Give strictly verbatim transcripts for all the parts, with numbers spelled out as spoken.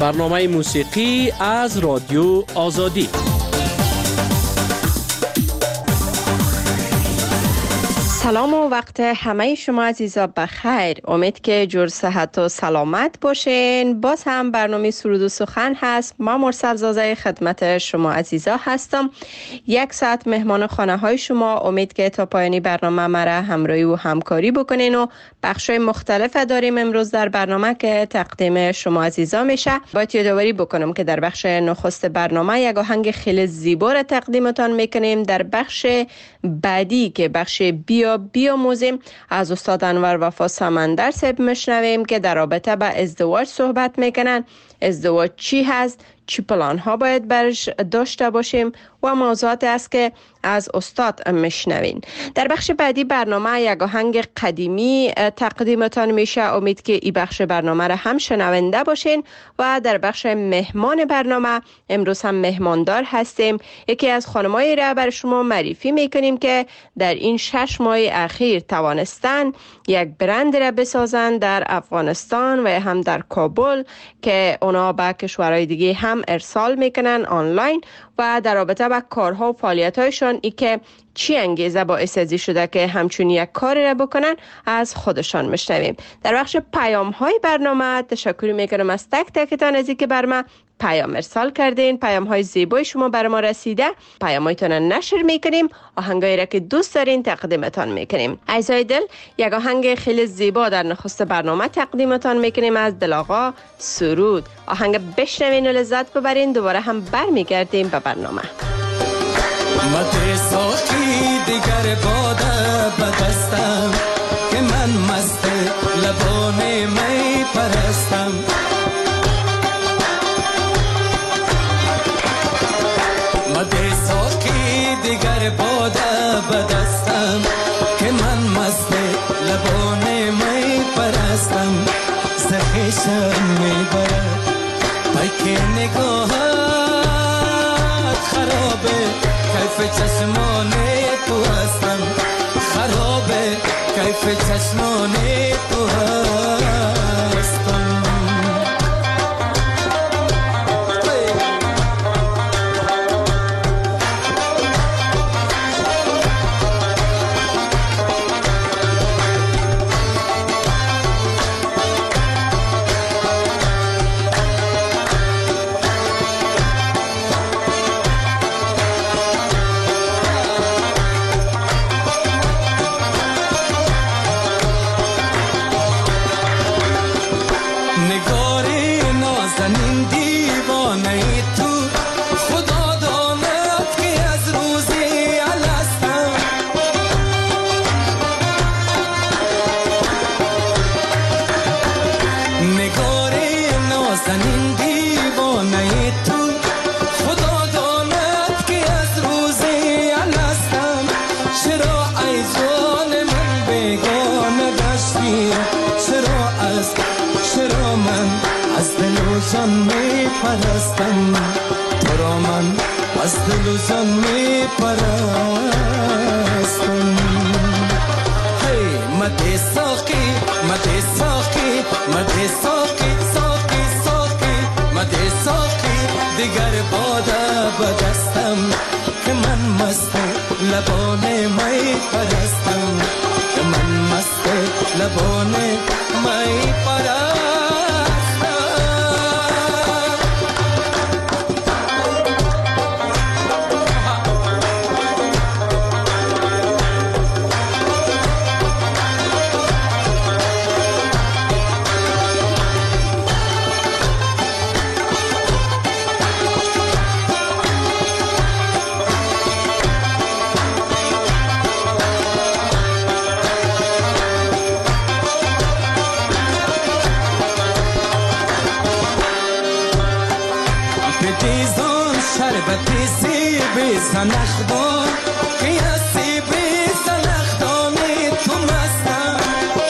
برنامه موسیقی از رادیو آزادی. سلام و وقت همه شما عزیزا بخیر. امید که جور صحت و سلامت باشین. باز هم برنامه سرود و سخن هست. ما مرسل زازه خدمت شما عزیزا هستم. یک ساعت مهمان خانه های شما. امید که تا پایانی برنامه مرا همراهی و همکاری بکنین و بخشای مختلف داریم امروز در برنامه که تقدیم شما عزیزا میشه. باید یادآوری بکنم که در بخش نخست برنامه یک آهنگ خیلی زیبا را تقدیمتان میکنیم. در بخش بعدی که بخش بیا بیاموزیم از استاد انور وفا سمندر صاحب میشنویم که در رابطه با ازدواج صحبت میکنن. ازدواج چی هست؟ چی پلان ها باید برش داشته باشیم و موضوعات است که از استاد میشنوین. در بخش بعدی برنامه یک آهنگ قدیمی تقدیمتان میشه. امید که این بخش برنامه را هم شنونده باشین. و در بخش مهمان برنامه امروز هم مهماندار هستیم. یکی از خانمایی را بر شما معرفی میکنیم که در این شش ماه اخیر توانستن یک برند را بسازن در افغانستان و هم در کابل که اونا به کشورهای دیگه هم ارسال میکنن آنلاین. و در رابطه با کارها و فعالیت‌هایشان ای که چی انگیزه باعث ازی شده که همچون یک کاری را بکنن از خودشان میشنویم. در بخش پیام های برنامه تشکر میکنم از تک تکتان از اینکه بر ما پیام ارسال کردین. پیام های زیبای شما بر ما رسیده. پیام هایتان نشر میکنیم. آهنگایی را که دوست دارین تقدیمتان میکنیم. عزیزای دل، یک آهنگ خیلی زیبا در نخست برنامه تقدیمتان میکنیم از دل آقا سرود. آهنگ بشنوین و لذت ببرین. دوباره هم برمیگردیم به برنامه. مدرساکی دیگر باده بدستم که من مست لبان می پرستم. مدرساکی دیگر باده بدستم که من مست لبان می پرستم. زخیشم می برد پاک نگاهت خرابه کیف چشمان تو هستم. خرابه کیف چشمان تو هستم. جان می پرستم تو را من از دل و جان می پرستم. هی مده ساقی مده ساقی مده ساقی ساقی ساقی مده ساقی دیگر باده بدستم که من مست لبان می پرستم. که من مست لبان می پرستم. سنخدان که از سیبی سنخدانی تو مستم.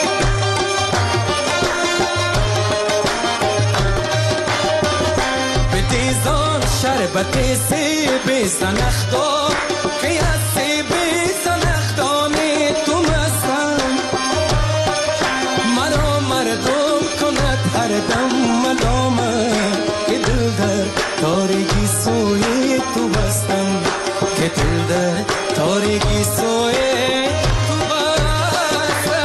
به دیزان شربت سیبی سنخدان که از سیبی سنخدانی تو مستم. مرا مردم کند هر دم ملامت که دل در تاریکی سوی تو بسه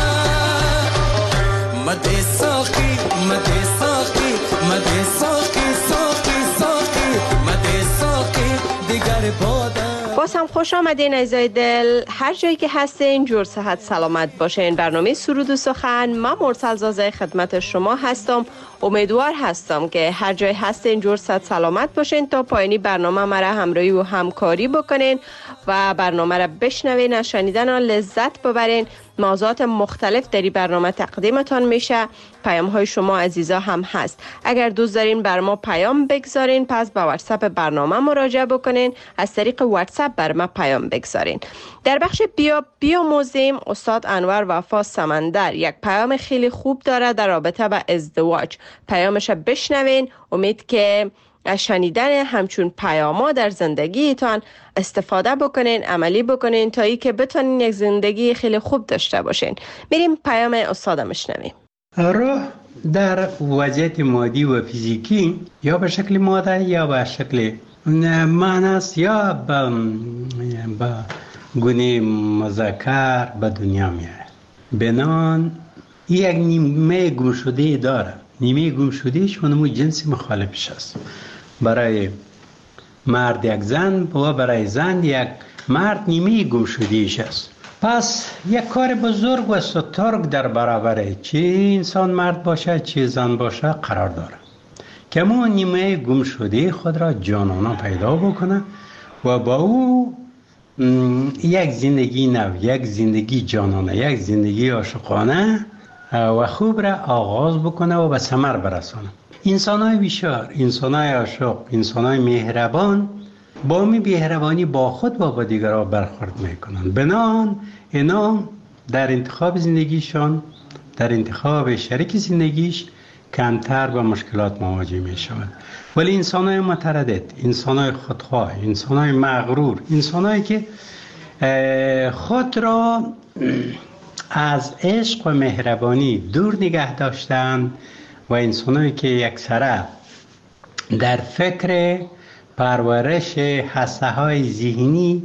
مده ساقی مده ساقی مده ساقی ساقی ساقی مده ساقی دیگر باده. باز هم خوش آمدین عزیزای دل، هر جایی که هستین جور صحت سلامت باشین. برنامه سرود و سخن، من مرسل زازه خدمت شما هستم. امیدوار هستم که هر جای هستین جور صحت سلامت باشین تا پایانی برنامه مرا همراهی و همکاری بکنین و برنامه را بشنوین، از شنیدن آن لذت ببرین. موضوعات مختلف در این برنامه تقدیمتان میشه. پیام های شما عزیزا هم هست. اگر دوست دارین بر ما پیام بگذارین پس به واتساپ برنامه مراجعه بکنین، از طریق واتساپ بر ما پیام بگذارین. در بخش بیا بیاموزیم استاد انور وفا سمندر یک پیام خیلی خوب داره در رابطه با ازدواج. پیامش بشنوین. امید که از شنیدن همچون پیاما در زندگیتان استفاده بکنین، عملی بکنین تا ای که بتونین یک زندگی خیلی خوب داشته باشین. میریم پیام استاد میشنویم. روح در وضعیت مادی و فیزیکی یا به شکل ماده یا به شکل معناست یا به گونه مذکر به دنیا میاد. بنان یک نیمه گم شده داره. نیمه گم شده شونمو جنس مخالفش است. برای مرد یک زن و برای زن یک مرد نیمه گم شدهش است. پس یک کار بزرگ و سترگ در برابر چه انسان مرد باشه چه زن باشه قرار داره که ما نیمه گم شده خود را جانانه پیدا بکنه و با او یک زندگی نو، یک زندگی جانانه، یک زندگی عاشقانه و خوب را آغاز بکنه و به ثمر برسانه. انسان‌های بیشار، انسان‌های عاشق، انسان‌های مهربان با می مهربانی با خود و با دیگران برخورد میکنن. بنان اینا در انتخاب زندگیشان، در انتخاب شریک زندگیش کمتر با مشکلات مواجه میشوند. ولی انسان‌های متردد، انسان‌های خودخواه، انسان‌های مغرور، انسان‌هایی که خود را از عشق و مهربانی دور نگه داشتند و انسان‌هایی که یکسره در فکر پرورش حسه‌های ذهنی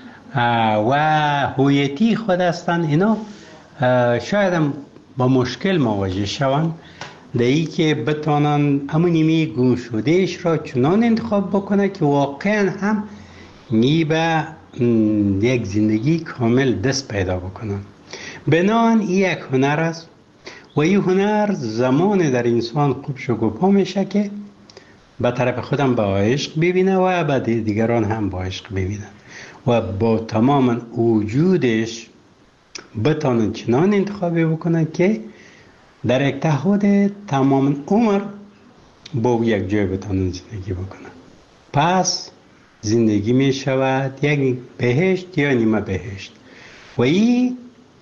و هویتی خود هستند، اینا شاید هم با مشکل مواجه شوند در ای که بتوانند همون نیمه گم شدهش را چنان انتخاب بکنه که واقعا هم می به یک زندگی کامل دست پیدا بکنن. بنان این یک هنر است و این هنر زمان در انسان خوب شگوفا میشه که به طرف خودم با عشق ببینه و به دیگران هم با عشق ببینه و با تمام وجودش بتانه چنان انتخاب بکنه که در یک تعهد تمام عمر با یک جای بتانه زندگی بکنه. پس زندگی می شود یک بهشت یا نیمه بهشت و این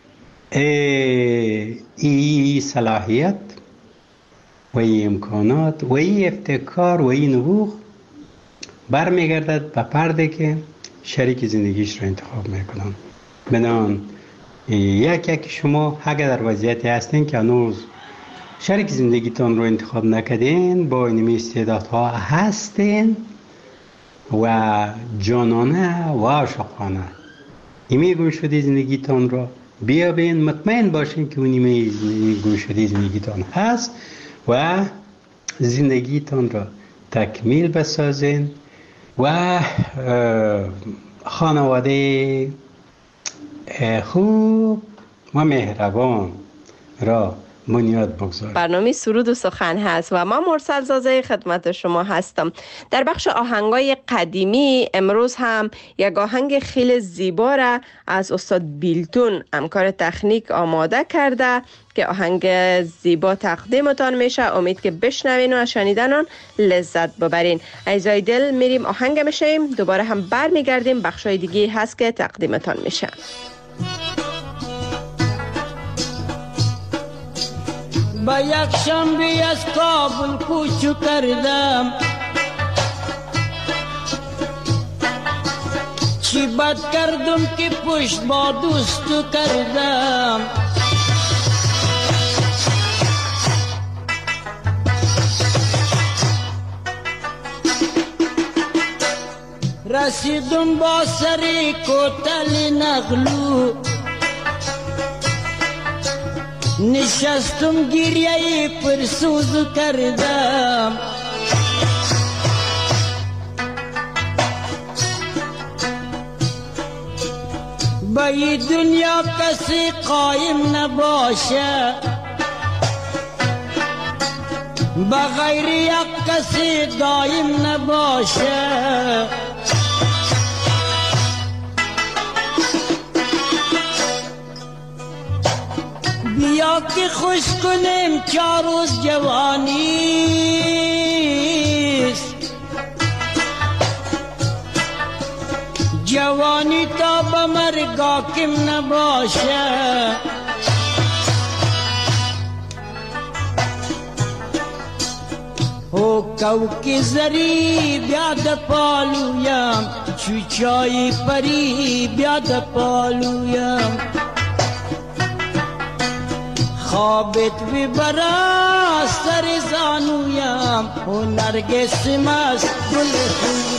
ای صلاحیت و ای امکانات و ای ابتکار و ای نبوغ برمیگردد به پرده که شریک زندگیش را انتخاب میکنن. بنان یک یک شما اگر در وضعیتی هستین که هنوز شریک زندگیتان رو انتخاب نکردین، با این استعدادها هستین و جانانه و عاشقانه نیمه گم شده زندگیتان را بیابین، مطمئن باشین که اون نیمه گم شده زندگیتان هست و زندگیتان را تکمیل بسازین و خانواده خوب و مهربان را بنیاد بگذارید. برنامه سرود و سخن هست و من مرسل زازه خدمت شما هستم. در بخش آهنگای قدیمی امروز هم یک آهنگ خیلی زیبا را از استاد بیلتون همکار تکنیک آماده کرده که آهنگ زیبا تقدیمتان میشه. امید که بشنوین و از شنیدن آن لذت ببرین. عزیزای دل میریم آهنگ میشیم، دوباره هم بر میگردیم. بخشای دیگه هست که تقدیمتان میشه. با یک شنبه از کابل کوچو کردم، چی بد کردم که پشت با دوستو کردم. رسیدم با سری کوتل نغلو، نشستم گریه پرسوز کردم. با این دنیا کسی قایم نباشه، بغیر یک کسی دایم نباشه. بیا که خوش کنیم چار روز جوانیست، جوانی تا به مرگ حاکم نباشه. او کوکی زری بیاد پالویم، چوچای پری بیاد پالویم. خوابت ببرا سر زانویم، او نرگس مست گل خوب.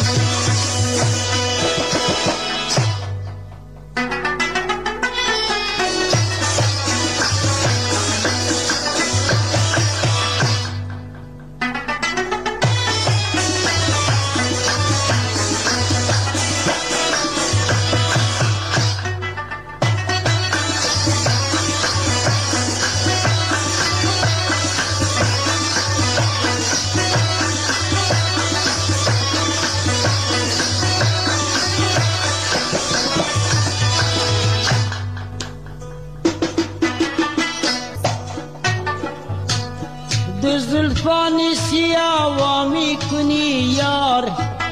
زلفان سیاه وامی کنی یار،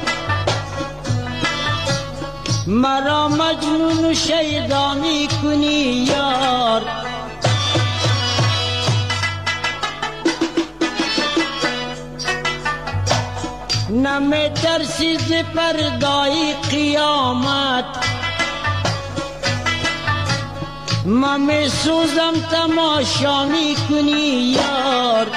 مرا مجنون و شیدا می کنی یار. نمی ترسی ز پردای قیامت، من می سوزم تماشا می کنی یار.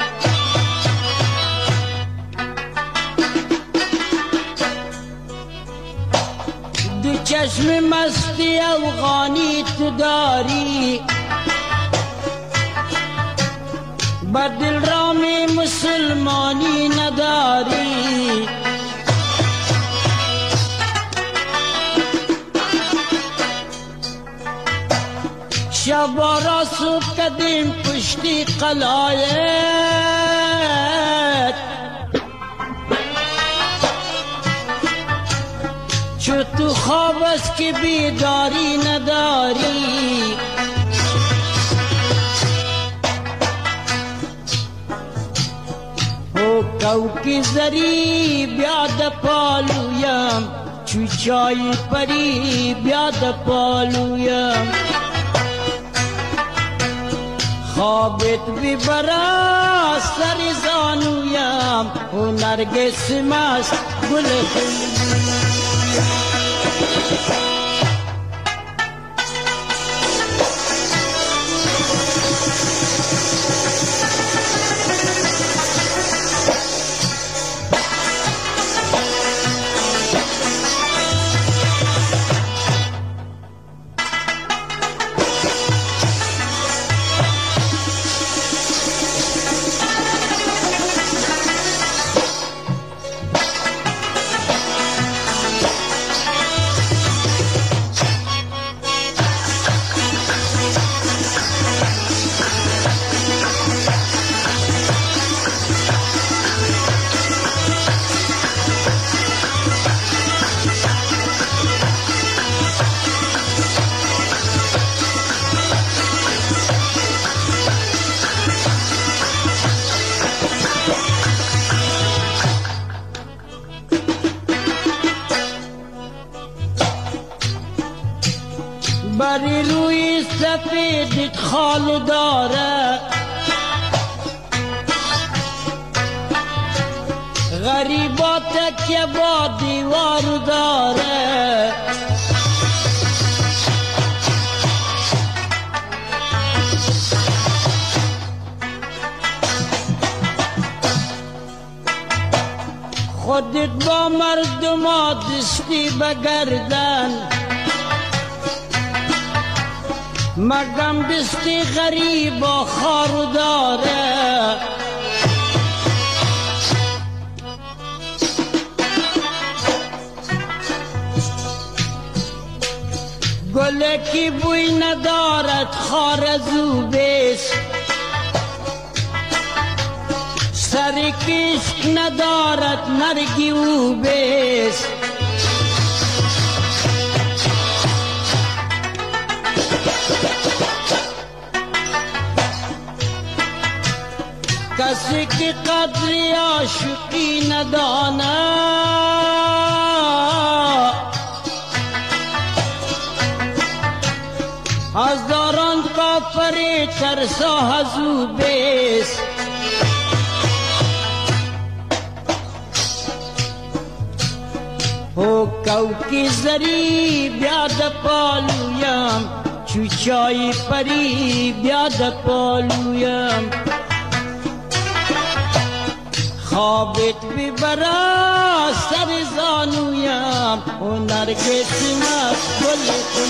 دو چشم مستی افغانی تو داری، بر دل رام مسلمانی نداری. شب را صبح کدیم پشتی قلایت، چو تو خواب است که بیداری نداری. او کوکی زری بیاد پالویم، چوچای پری بیاد پالویم. خوابت ببرا سر زانویم، او نرگس مست گل خوب. بری روی سفیدت خال داره، غریبات که با دیوار داره. خودت با مردم دستی بگردن مردم دستی غریب و خار داره گله کی بوی ندارد خار زوبیست سری کشک ندارد نرگی او بیست کسی که قدری عاشقی ندانه از داران کافری ترسا هزو بیست او کوکی زری بیاد پالویم چوچای پری بیاد پالویم خوابت ببرا سر زانویم و نرگس مست گل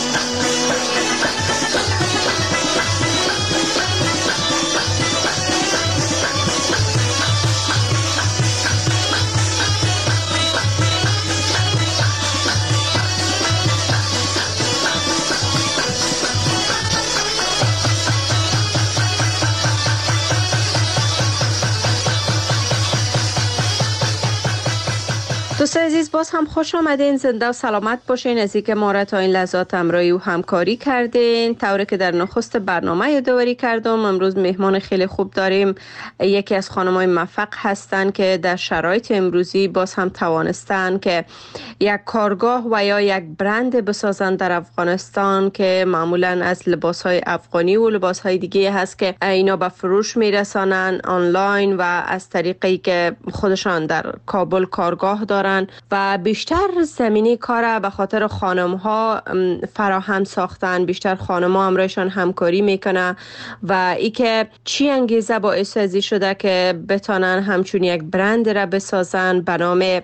دوستان عزیز باز هم خوش آمدین، زنده و سلامت باشین. از اینکه ما را تا این لحظات همراهی و همکاری کردین. طوری که در نخست برنامه یادآوری کردم، امروز مهمان خیلی خوب داریم. یکی از خانم‌های موفق هستند که در شرایط امروزی باز هم توانستن که یک کارگاه و یا یک برند بسازن در افغانستان که معمولا از لباس‌های افغانی و لباس‌های دیگه هست که اینا به فروش میرسانن آنلاین و از طریقی که خودشان در کابل کارگاه دارن و بیشتر زمینی کار به خاطر خانم ها فراهم ساختن. بیشتر خانم ها همراهشان همکاری میکنه و ای که چی انگیزه باعث ازی شده که بتانن همچون یک برند را بسازن به نام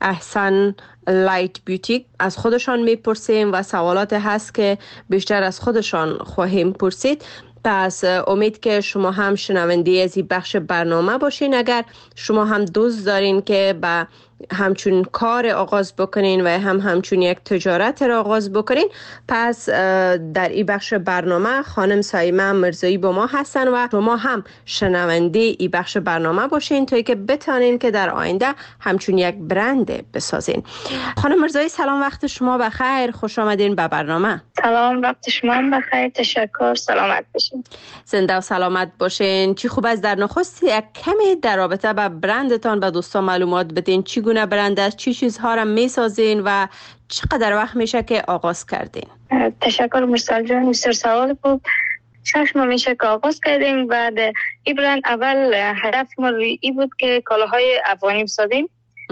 احسن لایت بیوتیک. از خودشان میپرسیم و سوالات هست که بیشتر از خودشان خواهیم پرسید. پس امید که شما هم شنونده از این بخش برنامه باشین. اگر شما هم دوست دارین که با همچون کار آغاز بکنین و هم همچون یک تجارت را آغاز بکنین، پس در این بخش برنامه خانم سایمه مرزایی با ما هستن و شما هم شنونده این بخش برنامه باشین تا که بتانین که در آینده همچون یک برند بسازین. خانم مرزایی سلام، وقت شما بخیر، خوش آمدین به برنامه. سلام، وقت شما بخیر، تشکر، سلامت باشین. زنده و سلامت باشین. چی خوب است در نخست یک کمی در رابطه با برندتان به دوستان معلومات بدین. چی گونه برند است، چی چیزها را میسازین و چقدر وقت میشه که آغاز کردین؟ تشکر مرسل جان، بسیار سوال بود. شش ماه میشه که آغاز کردیم. بعد این برند اول هدف ما روی این بود که کالاهای افغانی بسازیم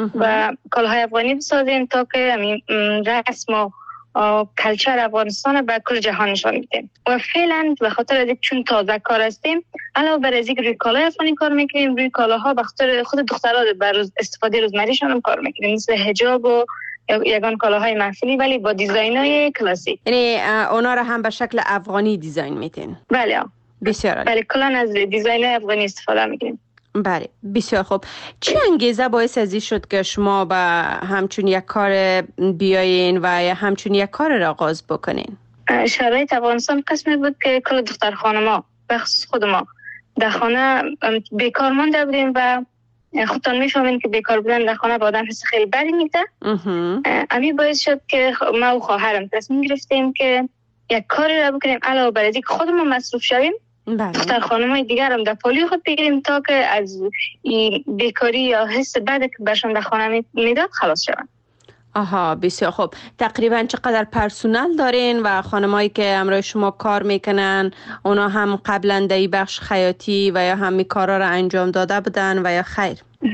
و کالاهای افغانی بسازیم تا که همین رسم و کلچر افغانستان به کل جهان نشان بدیم. و فعلا به خاطر از چون تازه کار هستیم، علاوه بر از اینکه روی کالای افغانی کار میکنیم، روی کالاها به خاطر خود دخترها بر استفاده روزمریشان هم کار میکنیم، مثل حجاب و یگان کالاهای محفلی ولی با دیزاینای کلاسیک. یعنی اونا را هم به شکل افغانی دیزاین میتین؟ بله بسیار عالی. بله کلا از دیزاینای افغانی استفاده میکنیم. بله بسیار خوب. چه انگیزه باعث ازی شد که شما به همچون یک کار بیاین و یا همچون یک کار را آغاز بکنین؟ شرایط افغانستان قسمی بود که کل دختر خانما به خصوص خود ما در خانه بیکار مانده بودیم و خودتان میفهمین که بیکار بودن در خانه با آدم حس خیلی بدی میده. امی باعث شد که ما و خواهرم تصمیم گرفتیم که یک کاری را بکنیم علاوه بر اینکه خودمون مصروف شویم، دختر خانم‌های دیگر هم در پالی خود بگیریم تا که از این بیکاری یا حس بد که برشان در خانه میداد خلاص شوند. آها بسیار خوب. تقریبا چقدر پرسونل دارین و خانمایی که همراه شما کار میکنن اونا هم قبلا در این بخش خیاطی و یا همی کارا را انجام داده بودن و یا خیر؟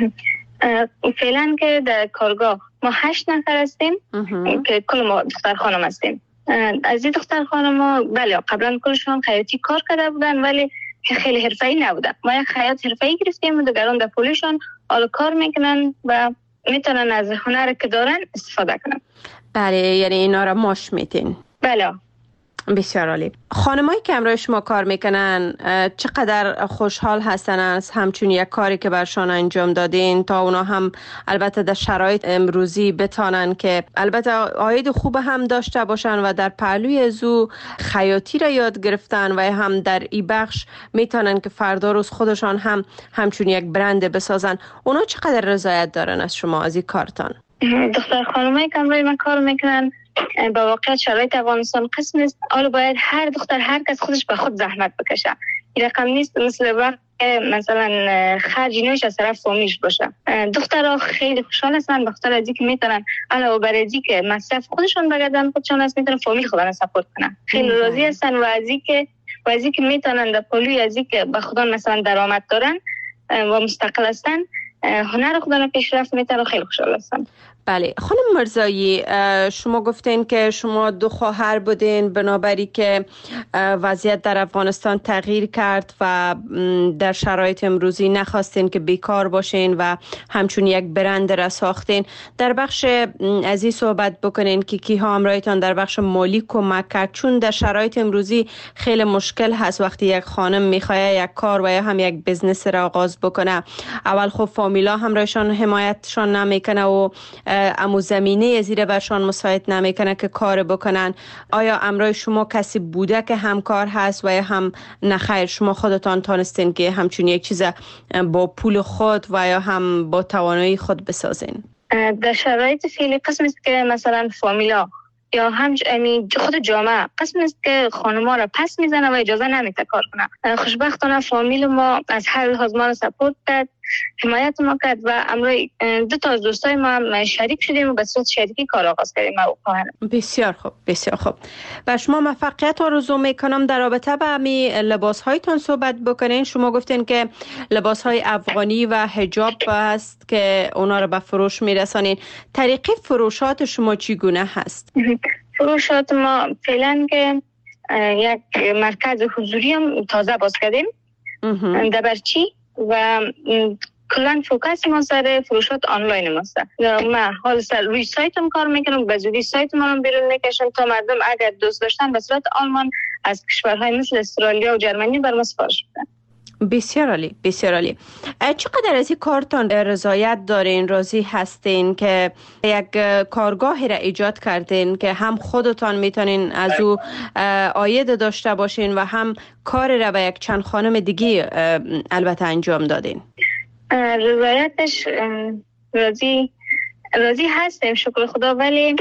فعلا که در کارگاه ما هشت نفر هستیم که کل ما دختر خانم هستیم. از این دختر خانم ها بله قبلا کلشون خیاطی کار کرده بودن ولی خیلی حرفه‌ای نبودن. ما یک خیاط حرفه‌ای گرفتیم و دیگران در پولیشون حالا کار میکنن و میتونن از هنر که دارن استفاده کنن. بله، یعنی اینا را ماش میتین. بله. بسیار عالی. خانمایی که همراه شما کار میکنن چقدر خوشحال هستن از همچون یک کاری که برشان انجام دادین تا اونا هم البته در شرایط امروزی بتانن که البته عاید خوب هم داشته باشن و در پهلوی ازو خیاطی را یاد گرفتن و هم در این بخش میتونن که فردا روز خودشان هم همچون یک برند بسازن. اونا چقدر رضایت دارن از شما از این کارتان؟ دختر خانمایی که همراه من کار میکنن با واقعیت شرایط افغانستان قسم است. حالا باید هر دختر هر کس خودش به خود زحمت بکشه. این رقم نیست مثل وقت مثلا خرج نوش از طرف فامیلش باشه. دخترها خیلی خوشحال هستن بخاطر از اینکه میتونن علاوه بر اینکه مصرف خودشون بگردن خودشون از میتونن فامیل خودن سپورت کنن. خیلی راضی هستن و از اینکه و از اینکه میتونن در پلوی از اینکه به خودن مثلا درآمد دارن و مستقل هستن هنر خودن پیشرفت میتونن. خیلی خوشحال هستن. بله خانم مرزایی، شما گفتین که شما دو خواهر بودین، بنابراین که وضعیت در افغانستان تغییر کرد و در شرایط امروزی نخواستین که بیکار باشین و همچون یک برند را ساختین. در بخش از این صحبت بکنین که کیها همراهتان در بخش مالی کمک کرد، چون در شرایط امروزی خیلی مشکل هست وقتی یک خانم میخواد یک کار و یا هم یک بزنس را آغاز بکنه. اول خب فامیلا همراهشان حمایتشان نمیکنه و امو زمینه زیر برشان مساعد نمیکنه که کار بکنن. آیا امرای شما کسی بوده که همکار هست و یا هم نخیر شما خودتان تانستین که همچون یک چیز با پول خود و یا هم با توانایی خود بسازین؟ در شرایط فعلی قسم است که مثلا فامیلا یا هم خود جامعه قسم است که خانم‌ها را پس میزنه و اجازه نمیده کار کنه. خوشبختانه فامیل ما از هر لحاظ ما را سپورت کرد، حمایت ما کرد و امروز دو تا از دوستای ما هم شریک شدیم و به صورت شریکی کار آغاز کردیم. بسیار خوب، بسیار خوب. و شما موفقیت آرزو میکنم. در رابطه با می لباس هایتان صحبت بکنین. شما گفتین که لباس های افغانی و حجاب هست که اونا رو به فروش میرسانین. طریقه فروشات شما چگونه هست؟ فروشات ما فعلا که یک مرکز حضوری هم تازه باز کردیم در برچی و کلان فوکس ما سر فروشات آنلاین ماست. ما حال سر روی سایتم کار میکنم، به زودی سایت ما رو بیرون میکشم تا مردم اگر دوست داشتن به صورت آلمان از کشورهای مثل استرالیا و جرمنی بر ما سفارش بدن. بسیار عالی، بسیار عالی. چقدر از این کارتان رضایت دارین، راضی هستین که یک کارگاهی را ایجاد کردین که هم خودتان میتونین از او عاید داشته باشین و هم کار را به یک چند خانم دیگه البته انجام دادین؟ رضایتش راضی راضی هستیم شکر خدا، ولی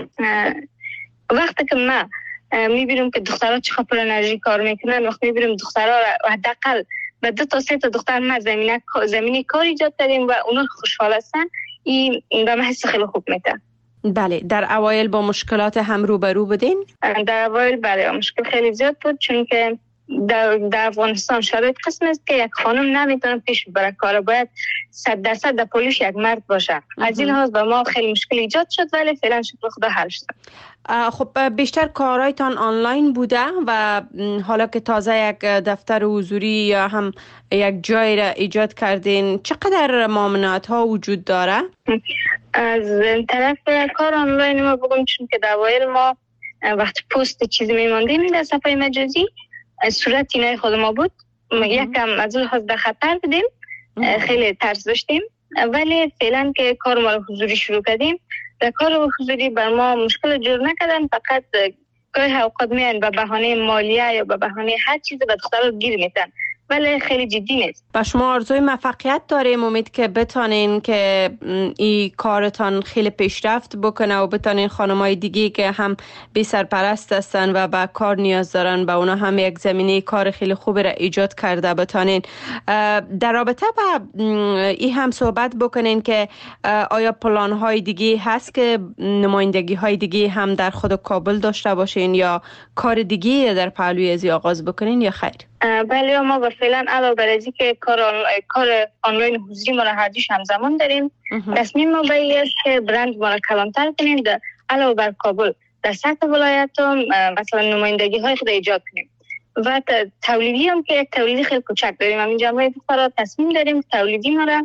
وقتی که ما میبینیم که دخترها چقدر پر انرژی کار میکنن، وقتی میبینیم دخترها حداقل و دو تا سه تا دختر ما زمینه زمینی کار ایجاد کردیم و اونا خوشحال هستن، این به من حس خیلی خوب میده. بله. در اوایل با مشکلات هم روبرو بودین؟ در اوایل بله مشکل خیلی زیاد بود، چون که در, در افغانستان شرایط قسم است که یک خانم نمیتونه پیش ببره کار، باید صد درصد در پولش یک مرد باشه. از این لحاظ به ما خیلی مشکل ایجاد شد، ولی فعلا شکر خدا حل شد. خب بیشتر کارهایتان آنلاین بوده و حالا که تازه یک دفتر حضوری یا هم یک جای را ایجاد کردین، چقدر ممانعت ها وجود داره؟ از طرف کار آنلاین ما بگم، چون که در اوایل ما وقت پست چیزی میماندیم در صفحه مجازی صورت اینای خود ما بود، یکم از اون لحاظ در خطر بودیم، خیلی ترس داشتیم، ولی فعلا که کار ما حضوری شروع کردیم، در کار حضوری بر ما مشکل جور نکردن، فقط گاهی اوقات میان به بهانه مالیه یا به بهانه هر چیز به دخترها گیر میتن، ولی خیلی جدی نیست. و شما آرزوی موفقیت داریم، امید که بتانین که این کارتان خیلی پیشرفت بکنه و بتانین خانمای دیگه که هم بی سرپرست هستن و به کار نیاز دارن به اونا هم یک زمینه کار خیلی خوبی را ایجاد کرده بتانین. در رابطه با این هم صحبت بکنین که آیا پلان های دیگه هست که نمایندگی های دیگه هم در خود کابل داشته باشین یا کار دیگه در پهلوی ازی آغاز بکنین یا خیر؟ بله ما با فعلا علاوه بر از اینکه کار آن... کار آنلاین حضوری ما را هر دوش همزمان داریم، تصمیم ما به این است که برند ما را کلانتر کنیم، در علاوه بر کابل در سطح ولایت هم مثلا نمایندگی های خود ایجاد کنیم و تولیدی هم که یک تولیدی خیلی کوچک داریم. همینجا ما دخترها تصمیم داریم تولیدی ما را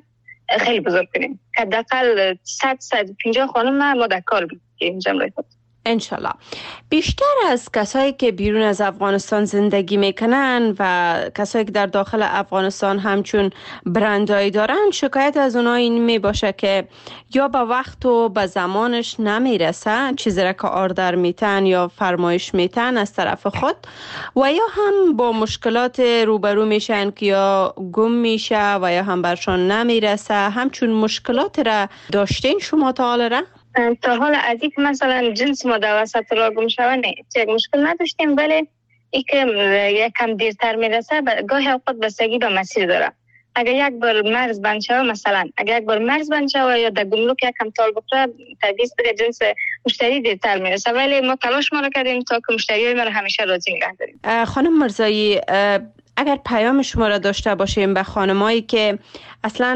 خیلی بزرگ کنیم. حداقل صد تا صد و پنجاه خانم ما در کار بگیریم جمله خود. انشالله. بیشتر از کسایی که بیرون از افغانستان زندگی میکنن و کسایی که در داخل افغانستان همچون برندایی دارن، شکایت از اونها این می باشه که یا به وقت و به زمانش نمیرسه چیزی را که آردر میتن یا فرمایش میتن از طرف خود، و یا هم با مشکلات روبرو میشن که یا گم میشه و یا هم برشان نمیرسه. همچون مشکلات را داشتین شما تا حال را؟ تا حال از این که مثلا جنس ما در وسط را گم شوه نه یک مشکل نداشتیم، ولی ای که یک کم دیرتر میرسه گاهی اوقات بستگی به مسیر داره. اگر یک بار مرز بند شوه، مثلا اگر یک بار مرز بند شوه یا در گمرک یک کم تال بخوره، طبیعی دیگه جنس مشتری دیرتر میرسه، ولی ما تلاش ما رو کردیم تا که مشتریای ما رو همیشه راضی نگه داریم. خانم مرزایی، اگر پیام شما را داشته باشیم به خانمایی که اصلا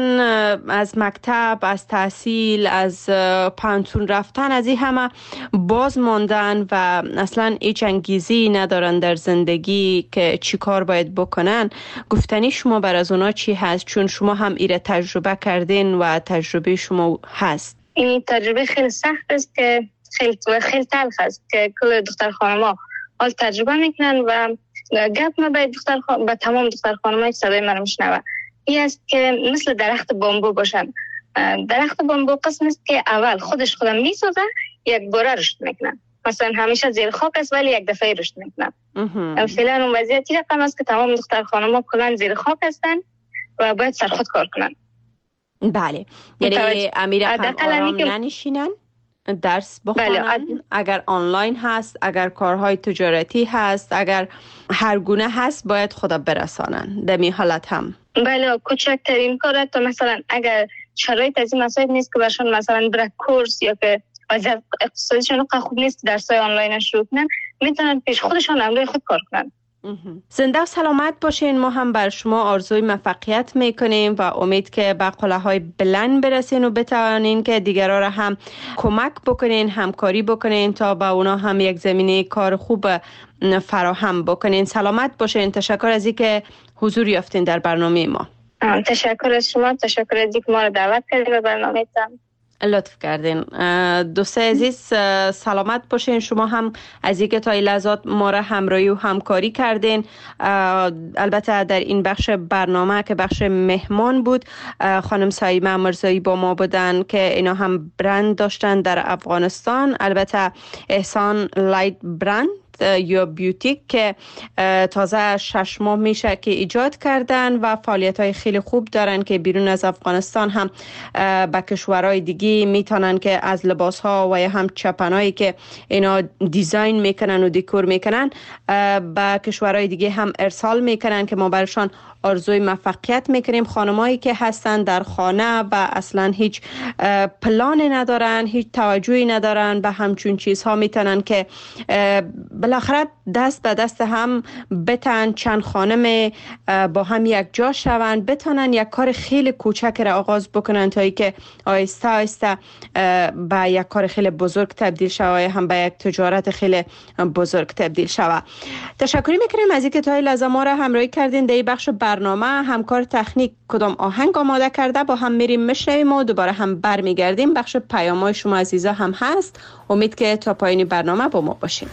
از مکتب، از تحصیل، از پانتون رفتن، از این همه باز ماندن و اصلا هیچ انگیزی ندارن در زندگی که چی کار باید بکنن، گفتنی شما بر از اونا چی هست؟ چون شما هم ایره تجربه کردین و تجربه شما هست. این تجربه خیلی سخت است که خیلی خیلی تلخ است که کل دختر خانم‌ها حال تجربه میکنن و گپ ما به دختر خان... به تمام دختر خانم‌ها که صدای من میشنوه این است که مثل درخت بامبو باشن. درخت بامبو قسم است که اول خودش خودم میسازه، یک باره رشد میکنن، مثلا همیشه زیر خاک است ولی یک دفعه رشد میکنن. فعلا اون وضعیتی رقم است که تمام دختر خانم‌ها کلا زیر خاک هستن و باید سر خود کار کنن. بله، یعنی امیر هم آرام ننشینن، درس بخونن، اگر آنلاین هست، اگر کارهای تجارتی هست، اگر هر گونه هست باید خدا برسانن. دمی حالت هم بله، کوچکترین کار تا مثلا اگر شرایط از این مسائل نیست که برشان مثلا برای کورس یا که وضعیت اقتصادیشون اونقدر خوب نیست درسای آنلاین شروع کنن، میتونن پیش خودشان امروی خود کار کنن. زنده و سلامت باشین. ما هم بر شما آرزوی موفقیت میکنیم و امید که به قله‌های بلند برسین و بتوانین که دیگران را هم کمک بکنین، همکاری بکنین تا به اونا هم یک زمینه کار خوب فراهم بکنین. سلامت باشین. تشکر از اینکه حضور یافتین در برنامه ما. تشکر از شما، تشکر از اینکه ما رو دعوت کردید به برنامه‌تان. لطف کردین. دوستای عزیز سلامت باشین. شما هم از اینکه تا این لحظات ما را همراهی و همکاری کردین. البته در این بخش برنامه که بخش مهمان بود خانم سایمه مرزایی با ما بودن که اینا هم برند داشتن در افغانستان، البته احسان لایت برند یا بیوتیک که تازه شش ماه میشه که ایجاد کردن و فعالیت های خیلی خوب دارن که بیرون از افغانستان هم به کشورهای دیگه میتونن که از لباس ها و یا هم چپنایی که اینا دیزاین میکنن و دکور میکنن به کشورهای دیگه هم ارسال میکنن که ما برشان آرزوی موفقیت میکنیم. خانمایی که هستن در خانه و اصلا هیچ پلان ندارن، هیچ توجهی ندارن به همچون چیزها، میتونن که بالاخره دست به دست هم بتن، چند خانم با هم یک جا شون، بتونن یک کار خیلی کوچک را آغاز بکنن تا ای که آیسته آیسته به یک کار خیلی بزرگ تبدیل شود، هم به یک تجارت خیلی بزرگ تبدیل شود. تشکر میکنیم از اینکه تا این لحظه ما را همراهی کردین. در این بخش برنامه همکار تکنیک کدام آهنگ آماده کرده، با هم میریم میشنویم و دوباره هم برمیگردیم. بخش پیام‌های شما عزیزا هم هست. امید که تا پایان برنامه با ما باشین.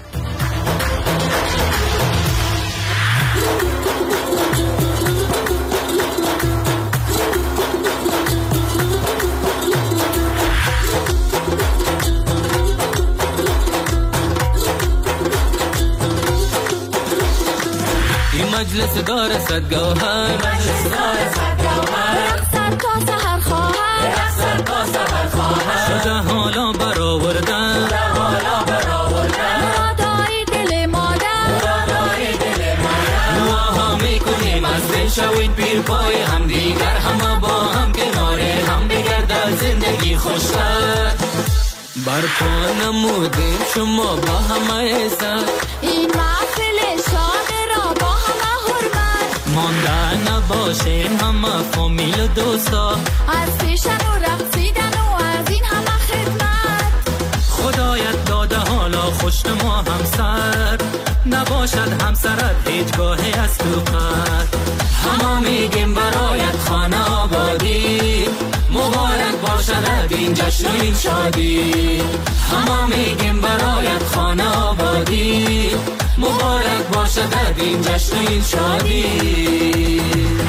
مجلس دار صد گوهر، مجلس دار صد گوهر، رقصد تا سحر خواهر، رقصد تا سحر خواهر، شده حالا برآوردن، شده حالا برآوردن، مرادای دل مادر، مرادای دل مادر، دعاها میکنیم از دل شوید پیر پای هم دیگر، همه با هم کناره هم بگرد زندگی خوشتر، برپا نمودیم شما با همه سر، این محفل شاد را با همه حرمت، مانده نباشین همه فامیل و دوستا، از پیشن و رقصیدن و از این همه خدمت، خدایت داده حالا خوش ما همسر، نباشد همسرت هیچگاهی از تو قد، همه میگیم برایت خانه آبادی، باشد این جشن و این شادی. همه میگیم برایت خانه آبادی، مبارک باشد این جشن و این شادی.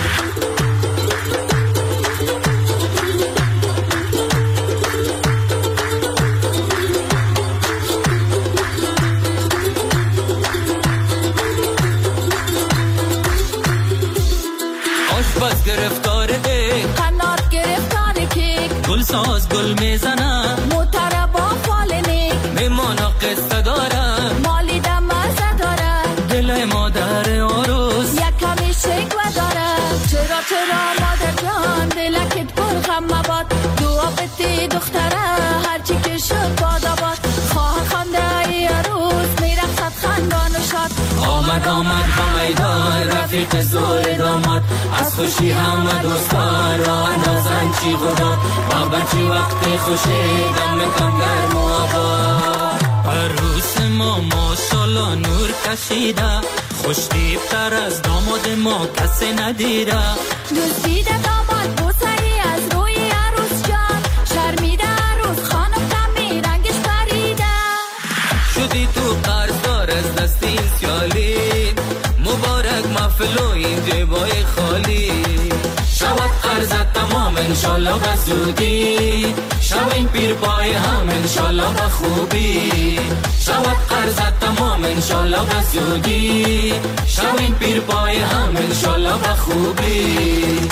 آشپز گرفتار دیگ، قنات گرفتار کیک، گل ساز گل میزنه، موتر با فال نیک، میمانا قصه داره، مالی دم مزه داره، دل مادر آروز یک کمی شکوه داره. چرا چرا مادر جان دلکت پر غم مباد، دعا بتی دختره هرچی که شد باد آباد. خواه خانده ای عروس میرخصد خندان و شاد، آمد آمد با میدان رفیق زور داماد. از خوشی همه دوستان را اندازن چی خدا، بابا چی وقت خوشی دم کن گرم و آباد. عروس ما ماشالله نور کشیده، خوش دیبتر از داماد ما کسی ندیده. دزدیده داماد بوسری از روی عروس جان، شرمیده عروس خانم کمی رنگش پریده. شدی تو قرضدار از دست این سیالی، مبارک محفل و این جیبای خالی. شود قرضت تمام انشالله بزودی، شوین پیر پای هم انشالله بخوبی. شود قرضت تمام انشالله بزودی، شوین پیر پای هم انشالله بخوبی.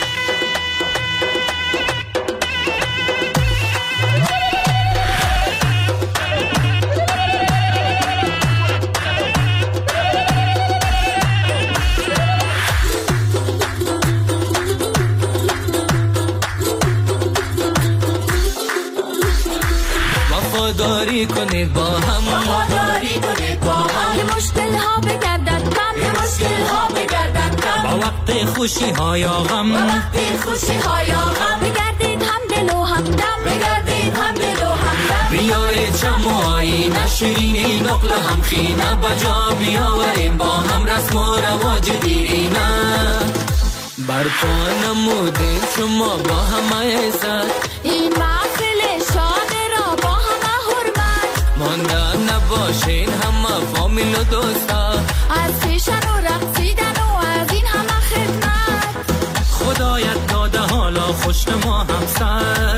وفاداری کنید با هم، وفاداری کنید با هم، که مشکل ها بگردد کم، که مشکل ها بگردد کم. با وقت خوشی ها یا غم، با وقت خوشی ها یا غم، بگردید هم دل و هم دم، بگردید هم دل و هم دم. بیارید شم و آینه شیرینی نقل هم خینه، بجا بیاوریم با هم رسم و رواج دیرینه. برپا نمودیم شما با همه عزت، این محفل شاد را با همه حرمت. مانده نباشین همه فامیل و دوستا، از فیشن و رقصیدن و از این همه خدمت. خدایت داده حالا خوش ما همسر،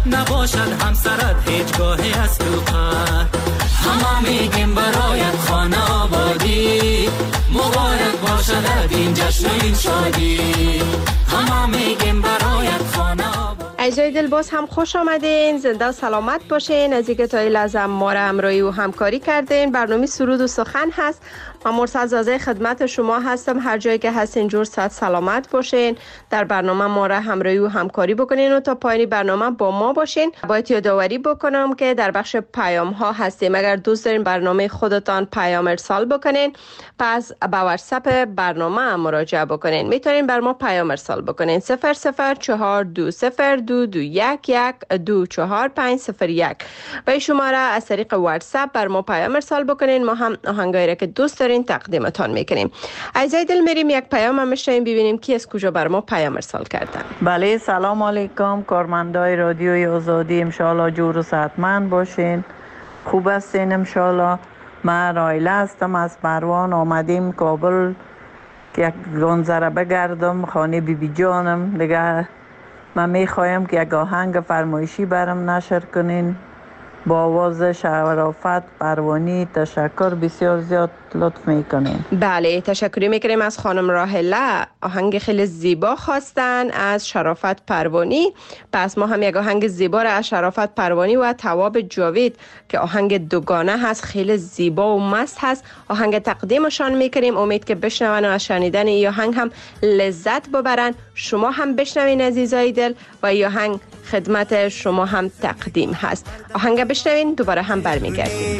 نباشد همسرت هیچگاهی از تو قهر. همه میگیم برایت خانه آبادی، مبارک باشد این جشن و این شادی. همه میگیم برایت خانه آبادی. عزیزای دل باز هم خوش آمدین، زنده و سلامت باشین. از اینکه تا این لحظه ما را همراهی و همکاری کردین. برنامه سرود و سخن هست. من مرسل زازه خدمت شما هستم. هر جایی که هستین جور صحت سلامت باشین. در برنامه ما را همراهی و همکاری بکنین و تا پایان برنامه با ما باشین. باید یادآوری بکنم که در بخش پیام ها هستیم. اگر دوست دارین برنامه خودتان پیام ارسال بکنین، پس به واتساپ برنامه مراجعه بکنین. میتونین بر ما پیام ارسال بکنین صفر صفر چهار دو صفر دو دو یک یک دو چهار پنج صفر یک. و شماره از طریق واتساپ بر ما پیام ارسال بکنین. ما هم آهنگایی را که دوست دارین تقدیمتان میکنیم. عزیزای دل میریم یک پیام هم میشنیم ببینیم کی از کجا بر ما پیام ارسال کردن. بله، سلام علیکم کارمندای رادیوی آزادی، انشالله جور و صحتمند باشین، خوب هستین انشالله. من رایله هستم از پروان، آمدیم کابل که یک گنزره بگردم خانه بی بی جانم. دیگه من میخوایم که یک آهنگ فرمایشی برم نشر کنین با آواز شرافت پروانی. تشکر بسیار زیاد لطف میکنین. بله، تشکری میکنیم از خانم راهله. آهنگ خیلی زیبا خواستن از شرافت پروانی. پس ما هم یک آهنگ زیبا را از شرافت پروانی و تواب جاوید که آهنگ دوگانه هست، خیلی زیبا و مست هست، آهنگ تقدیمشان میکنیم. امید که بشنون و از شنیدن این آهنگ هم لذت ببرن. شما هم بشنوین عزیزای دل و این آهنگ خدمت شما هم تقدیم هست. آهنگ بشنوین، دوباره هم برمیگردیم.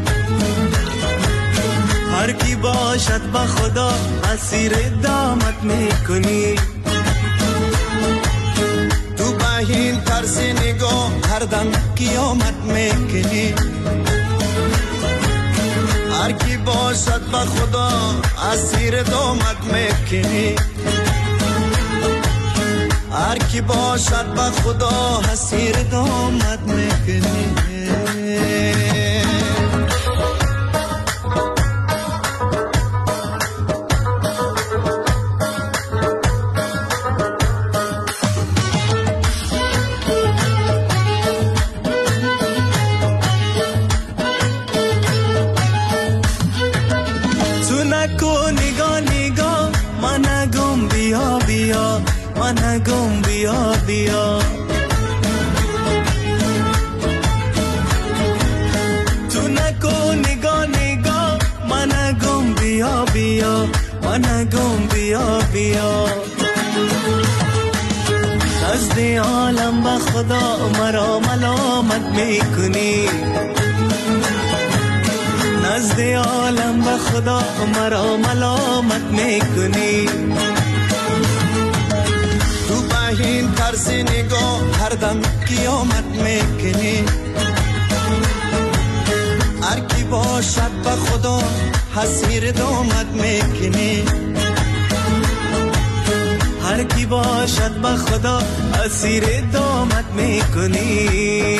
هر کی باشد با خدا اسیر دامت میکنی، تو بهین طرز نگاه هر دم قیامت میکنی. هر کی باشد با خدا اسیر دامت میکنی، هر کی باشد با خدا حسیر دامت میکنی. تو نکن نگاه نگاه منگم بیا بیا منگم بیا بیا. تو نکن نگاه نگاه منگم بیا بیا منگم بیا بیا. نزد عالم با خدا مرا ملامت میکنی. نزد عالم با خدا مرا ملامت میکنی. تو با این طرز نگاه هر دم قیامت میکنی. هر کی باشد با خدا حسیر دامت میکنی. هر کی باشد با خدا اسیر دامت میکنی.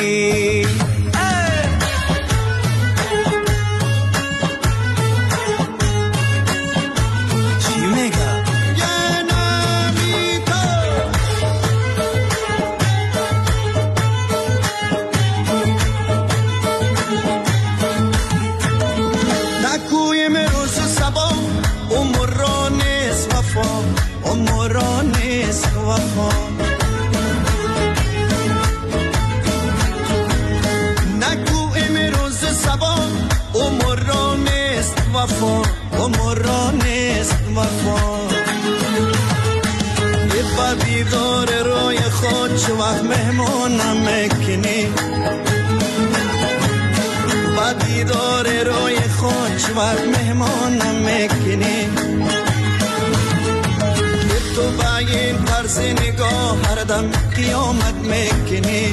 چی میگه؟ نکویم روز سبا عمرانیس وفا عمرانیس وفا. نکویم روز سبا عمرانیس وفا عمرانیس وفا. یه با دیدار روی خود چه وقت مهمانم میکنی. با دیدار روی خود چه وقت مهمانم میکنی. تو با این طرز نگاه هر دم قیامت میکنی.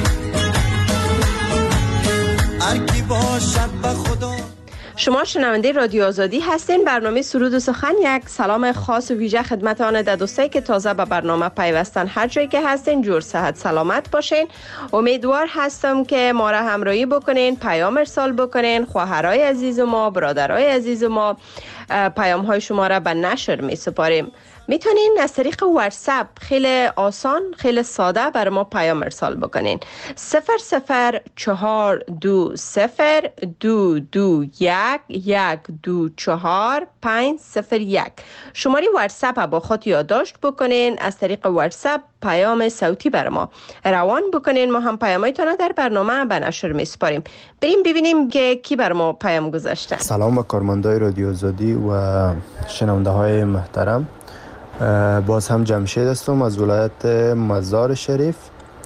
هر کی باشد با خدا. شما شنونده رادیو آزادی هستین. برنامه سرود و سخن یک سلام خاص و ویژه خدمت آن در دوستایی که تازه به برنامه پیوستن. هر جایی که هستین جور صحت سلامت باشین. امیدوار هستم که ما را همراهی بکنین، پیام ارسال بکنین. خواهرای عزیز ما، برادرای عزیز ما، پیام های شما را به نشر می سپاریم. میتونین از طریق واتساپ خیلی آسان، خیلی ساده بر ما پیام ارسال بکنین. صفر صفر چهار دو صفر دو دو یک یک دو چهار پنج صفر یک. شماره واتساپ با خود یادداشت بکنین. از طریق واتساپ پیام صوتی بر ما روان بکنین. ما هم پیامایتان در برنامه به نشر میسپاریم. بریم ببینیم که کی بر ما پیام گذاشته. سلام به کارمندای رادیو آزادی و شنونده های محترم. باز هم جمشید هستم از ولایت مزار شریف.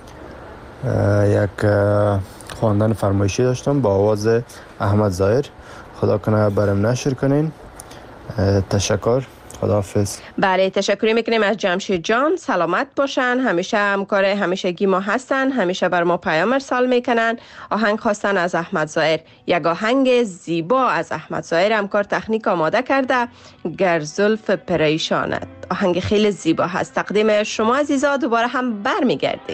یک خواندن فرمایشی داشتم با آواز احمد ظاهر. خدا کنه برم نشر کنین. تشکر. خداحافظ. بله تشکر میکنیم از جمشید جان. سلامت باشن. همیشه همکار همیشگی ما هستن. همیشه بر ما پیام ارسال میکنن. آهنگ خواستن از احمد ظاهر. یک آهنگ زیبا از احمد ظاهر همکار تکنیک آماده کرده. گر زلف پریشانت. آهنگ خیلی زیبا هست. تقدیم شما عزیزا. دوباره هم برمیگردیم.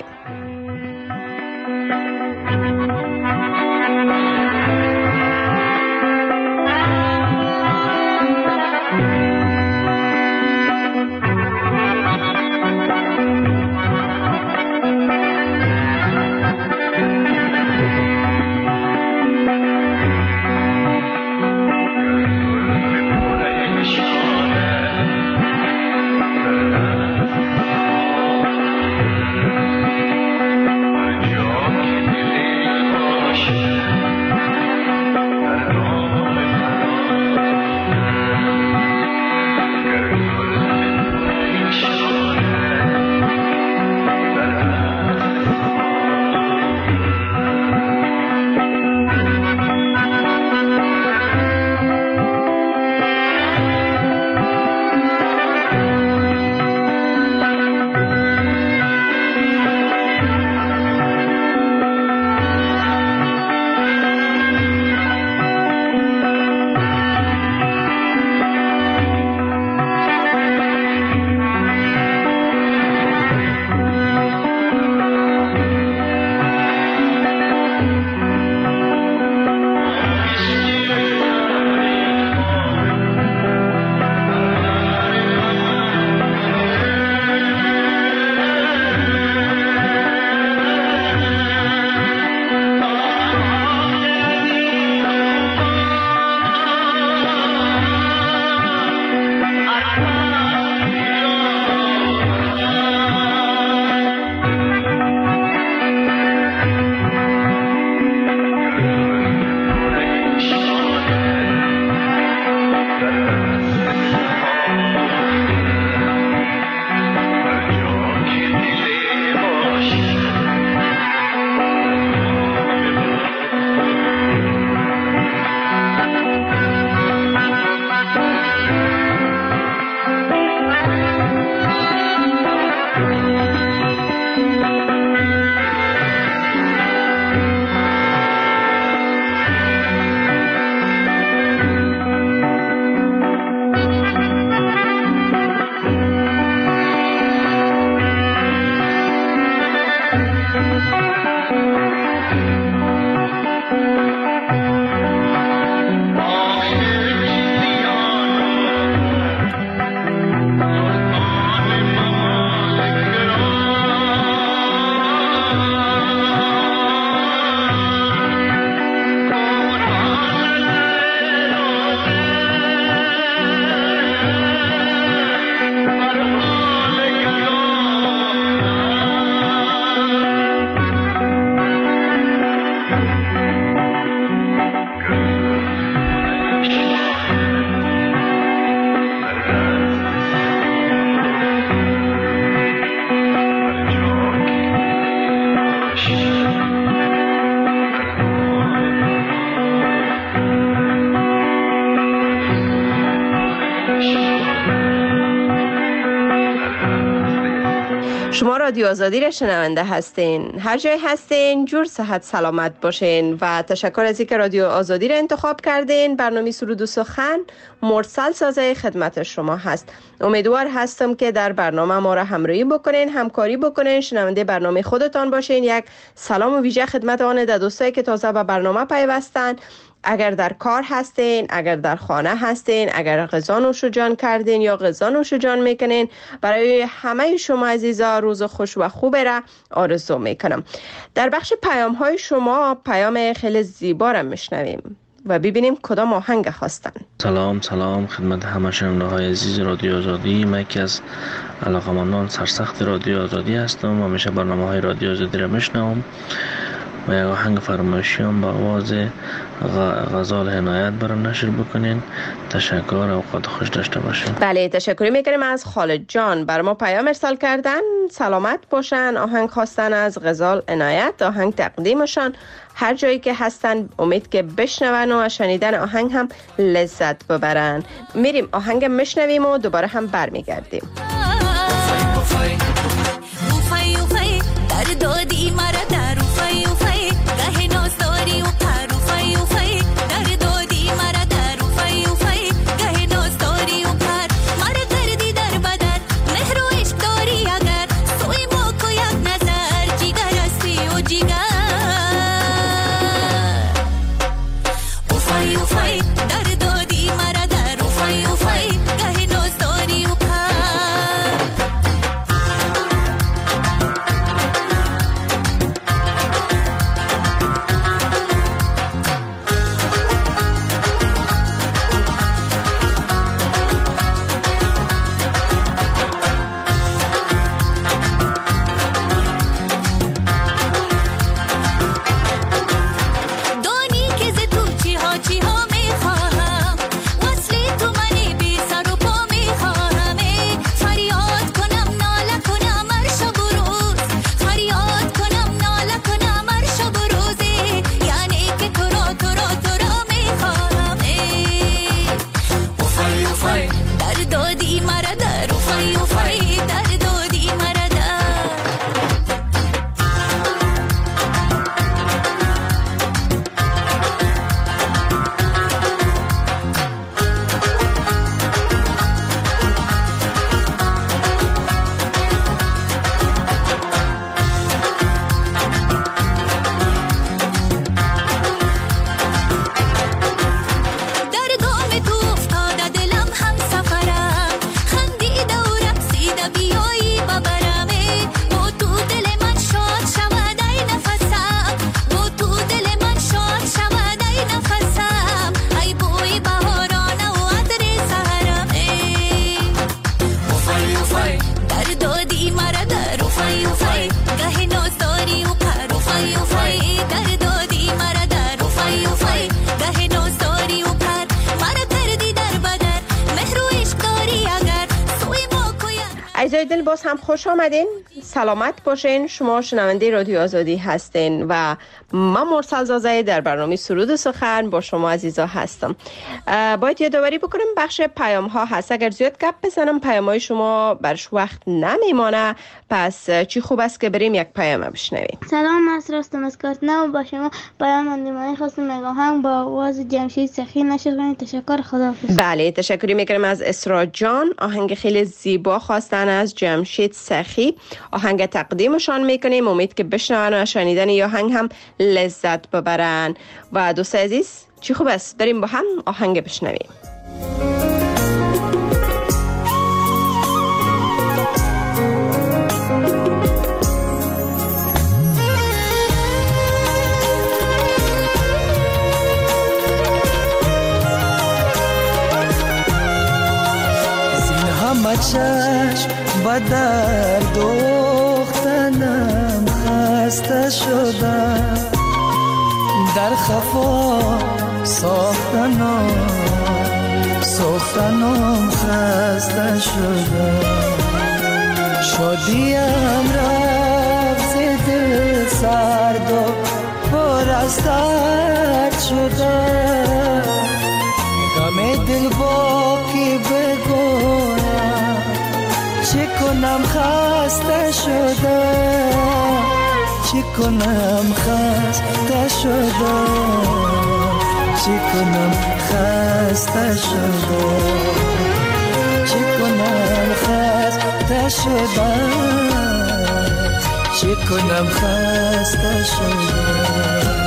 شما رادیو آزادی را شنونده هستین. هر جای هستین جور صحت سلامت باشین و تشکر از اینکه رادیو آزادی را انتخاب کردین. برنامه سرود و سخن مرسل سازه خدمت شما هست. امیدوار هستم که در برنامه ما را همراهی بکنین، همکاری بکنین، شنونده برنامه خودتان باشین. یک سلام و ویژه خدمت آن دوستایی که تازه به برنامه پیوستن. اگر در کار هستین، اگر در خانه هستین، اگر غذا نوش جان کردین یا غذا نوش جان میکنین، برای همه شما عزیزا روز خوش و خوب را آرزو میکنم. در بخش پیام های شما پیام خیلی زیبا را میشنویم و ببینیم کدام آهنگ خواستن. سلام سلام خدمت همه شنونده های عزیز رادیو آزادی. من یکی از علاقه‌مندان سرسخت رادیو آزادی هستم و همیشه برنامه های رادیو آزادی را میشنوم و یک آهنگ فرمایشیام با آواز غزال عنایت برام نشر بکنین. تشکر، اوقات خوش داشته باشین. بله تشکر میکنیم از خالد جان، بر ما پیام ارسال کردن. سلامت باشن، آهنگ خواستن از غزال عنایت، آهنگ تقدیمشان هر جایی که هستن امید که بشنون و شنیدن آهنگ هم لذت ببرن. میریم آهنگ میشنویم و دوباره هم برمیگردیم. عزیزای دل باز هم خوش آمدین، سلامت باشین. شما شنونده رادیو آزادی هستین و من مرسل زازه در برنامه سرود و سخن با شما عزیزا هستم. باید یادآوری بکنم بخش پیام ها هست، اگر زیاد گپ بزنم پیام های شما برش وقت نمیمانه، پس چی خوب است که بریم یک پیام بشنویم. سلام، من رستم از کارتنو با شما پیام اندیمانی خواستم یک آهنگ با آواز جمشید سخی نشر کنید. تشکر، خداحافظ. بله تشکری میکنم از اسرا جان، آهنگ خیلی زیبا خواستن از جمشید سخی، آهنگ تقدیمشان میکنیم. امید که بشنون و شنیدن یا آهنگ هم لذت ببرن. و دوست عزیز چی خوب است بریم با هم آهنگ بشنویم. چشم با در دوختنم خسته شدم، در خفا ساختنم ساختنم خسته شدم، شادیم رفت زد سرد و پر از درد شدم، غم دل باقی بگویم چه کنم خسته شدم چه کنم خسته شدم چه کنم خسته شدم چه کنم خسته شدم چه کنم خسته شدم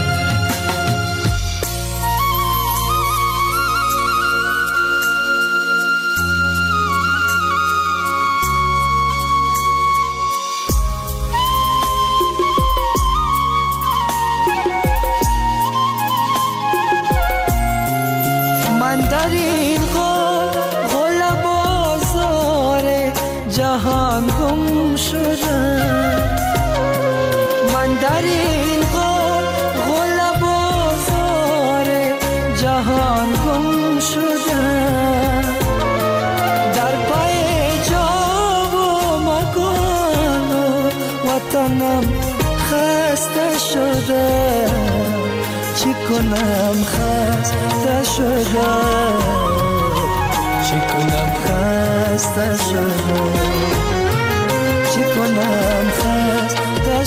در این غل بازار جهان گم شدم من در این غل بازار جهان گم شدم در پای جا و مکان و وطنم خسته شدم چی کنم خسته شدم چی کنم خسته شدم چی کنم خسته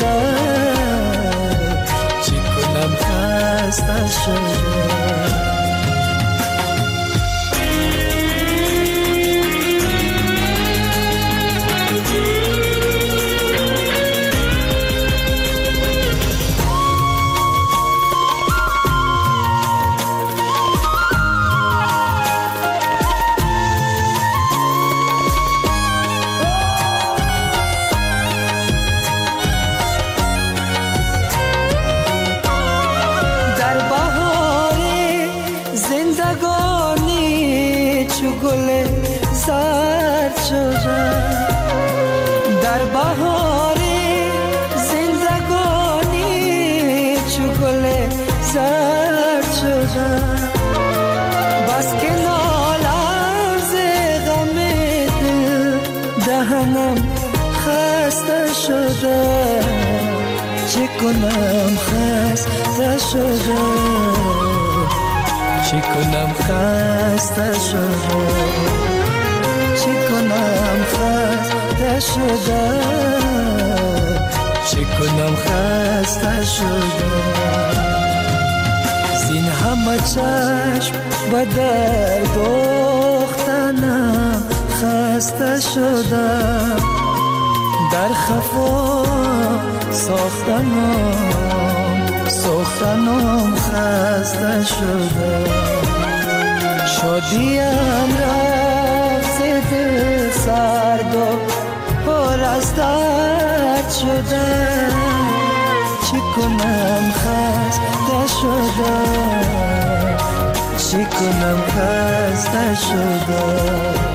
شدم چی کنم خسته شدم در بهار زندگانی چو گل زرد شدم بس که نالم ز غم دل دهنم خسته شدم چه کنم خسته شدم چه کنم خسته شدم چی کنم خسته شدم چی کنم خسته شدم زین همه چشم به در دوختنم خسته شدم در خفا ساختنم ساختنم خسته شدم شادیم رفت دل سرد و پر از درد شدم چی کنم خسته شدم چی کنم خسته شدم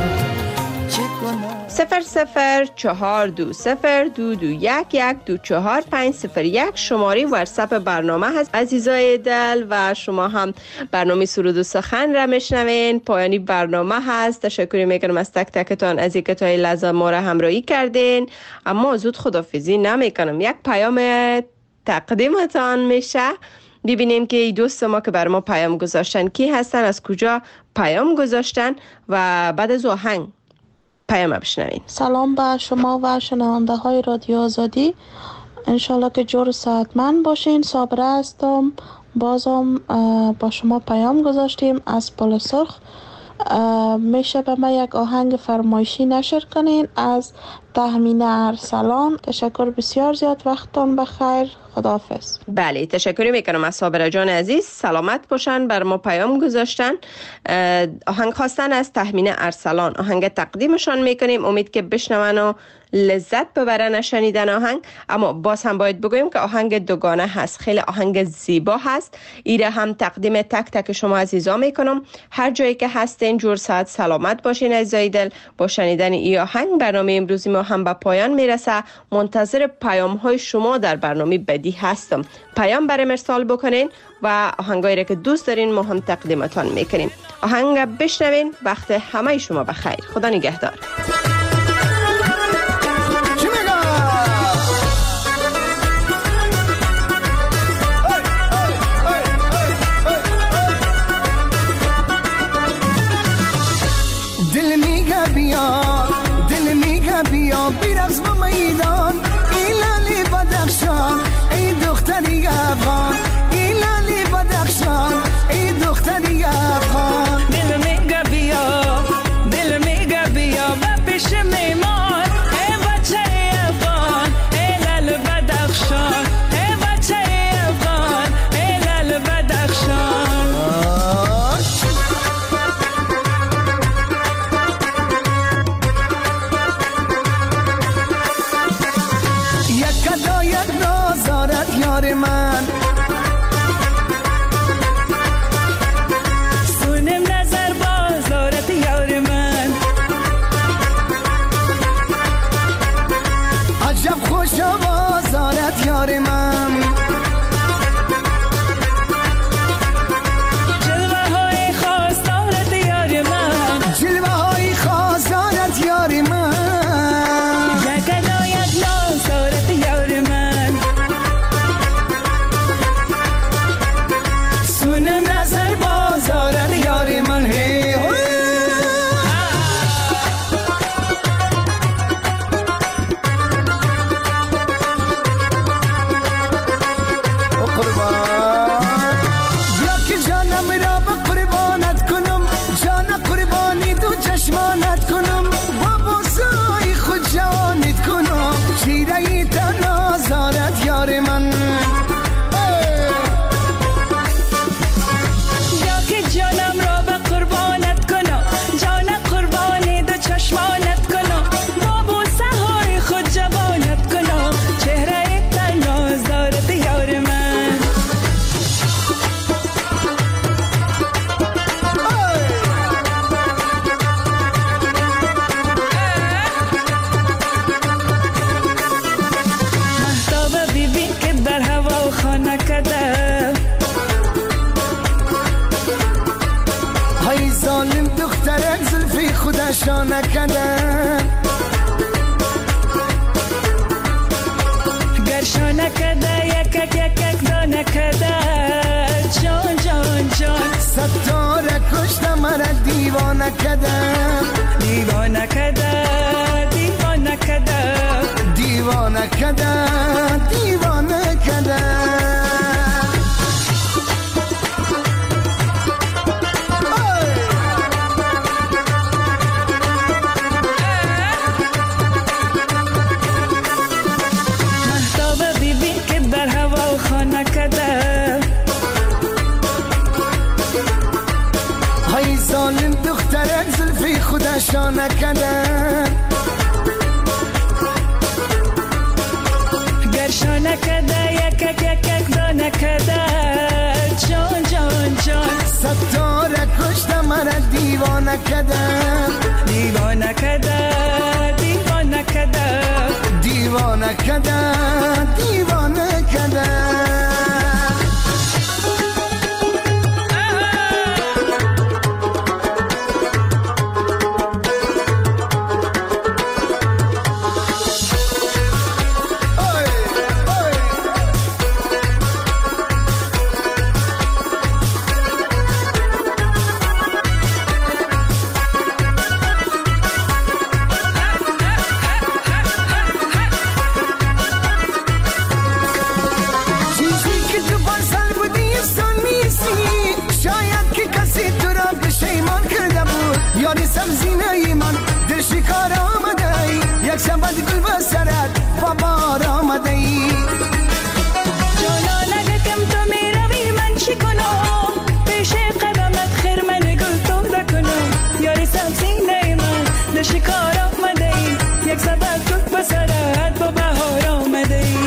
صفر صفر چهار دو صفر دو دو یک یک دو چهار پنج صفر یک شماره واتساپ برنامه هست عزیزای دل و شما هم برنامه سرود و سخن را میشنوین. پایانی برنامه هست. تشکر میکنم از تک تکتان از اینکه تا این لحظه ما را همراهی کردین. اما زود خداحافظی نمیکنم. یک پیام تقدیمتان میشه. ببینیم که دوست ما که بر ما پیام گذاشتن کی هستن، از کجا پیام گذاشتن و بعد از آهنگ پیام بشنوین. سلام به شما و شنونده های رادیو آزادی. انشالله که جور صحتمند باشین. صابره هستم. بازم با شما پیام گذاشتیم از پل سرخ. میشه به ما یک آهنگ فرمایشی نشر کنین از تهمین ارسلان. تشکر بسیار زیاد. وقتتان بخیر. خداحافظ. بله تشکر میکنم از صابره جان عزیز. سلامت باشن. بر ما پیام گذاشتن. آهنگ خواستن از تهمین ارسلان. آهنگ تقدیمشان میکنیم. امید که بشنون و لذت ببرن شنیدن آهنگ. اما باز هم باید بگویم که آهنگ دوگانه هست. خیلی آهنگ زیبا هست. ایره هم تقدیم تک تک شما عزیزا میکنم. هر جایی که هستین جور صحت سلامت باشین عزیزای دل. با شنیدن این آهنگ برنامه امروزی ما هم به پایان میرسه. منتظر پیام های شما در برنامه بدی هستم. پیام برام ارسال بکنین و آهنگایی را که دوست دارین ما هم تقدیمتان میکنیم. آهنگ بشنوین. وقت همه شما بخیر. خدا نگهدار. دل میگه بیا چشمانت کنم با بوسای خود جوانت کنم چیره تنها زارت یار من یا که جانم را به قربانت کنم جان قربانی دو چشمانت کنم با بوسه های خود جوانت کنم چهره تنها زارت یار من مهتاب بیبی که در هوا خانه کده های ظالم دخترک زلفی خودشا نکدن گرشانه کده یک یک یک یک دانه کده جان جان جان ستاره کشته مرا دیوانه کدن دیوانه کده دیوانه کده دیوانه کدن دیوانه کدن مهتاب بیبی که در هوا خانه کده های ظالم دخترک زلفی خودشا نکدن گرشانه کده یک یک یک یک دانه کده جان جان جان ستاره کشته مرا دیوانه کدن دیوانه کده دیوانه کده دیوانه کدن دیوانه کدن یاری سبزینه من در شکار آمده ای یک شبت گل و سرت و بار آمده ای جانا نگکم تو می روی من چی کنم پیش قدمت خیر من گل تو بکنم یاری سبزینه من در شکار آمده ای یک شبت گل و سرت و بار آمده ای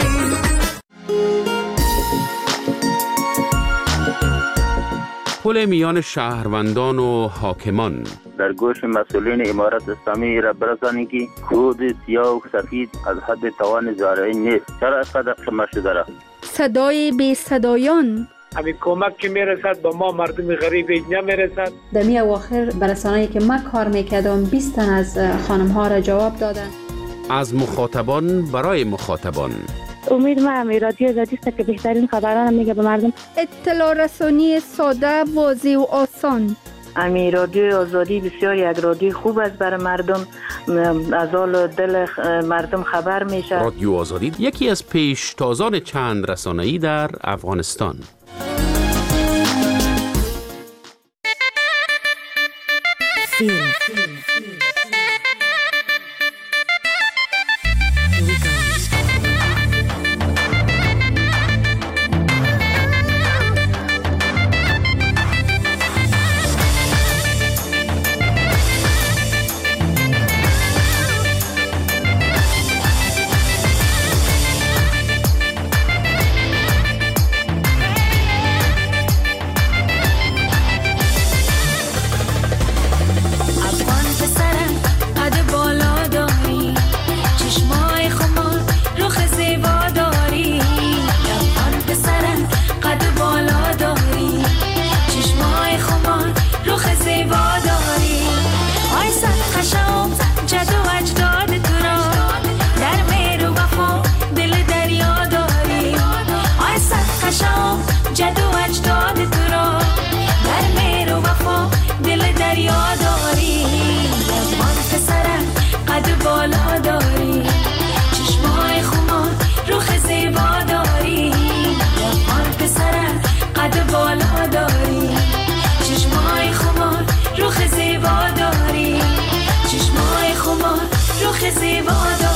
پل میان شهروندان و حاکمان در گوش مسئولین امارت اسلامی را برسانید که خود سیاه و سفید از حد توان زارعی نیست. چرا اینقدر قمه شده را؟ صدای بی صدایان همین کمک که میرسد با ما مردم غریب اینجا میرسد. در می اواخر برسانه‌ای که من کار میکردم بیست تن از خانم ها را جواب دادن. از مخاطبان برای مخاطبان امید ما هم رادیو آزادی است که بهترین خبران میگه به مردم. اطلاع رسانی ساده، واضح و آسان. امی رادیو آزادی بسیار یک رادیو خوب است برای مردم، از حال دل مردم خبر میشه. رادیو آزادی یکی از پیشتازان چند رسانه‌ای در افغانستان. فیلم. افغان پسرم زیبا